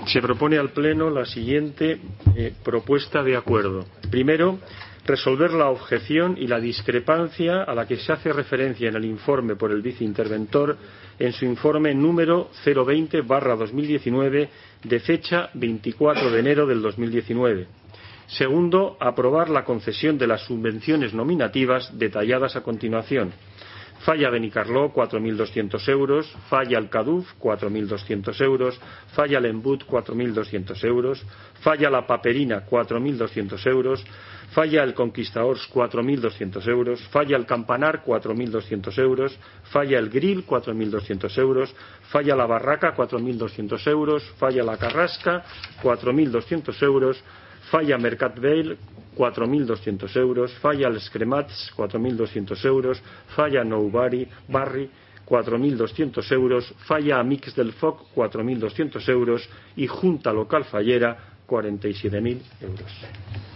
Se propone al Pleno la siguiente propuesta de acuerdo. Primero, resolver la objeción y la discrepancia a la que se hace referencia en el informe por el viceinterventor en su informe número 020/2019 de fecha 24 de enero del 2019. Segundo, aprobar la concesión de las subvenciones nominativas detalladas a continuación. Falla Benicarló, 4.200 euros. Falla el Caduf, 4.200 euros. Falla el Embut, 4.200 euros. Falla la Paperina, 4.200 euros. Falla el Conquistadors, 4.200 euros. Falla el Campanar, 4.200 euros. Falla el Grill, 4.200 euros. Falla la Barraca, 4.200 euros. Falla la Carrasca, 4.200 euros. Falla Mercat Vale, 4.200 euros. Falla el Scremats, 4.200 euros. Falla Nou Barri, 4.200 euros. Falla Amix del Foc, 4.200 euros. Y Junta Local Fallera, 47.000 euros.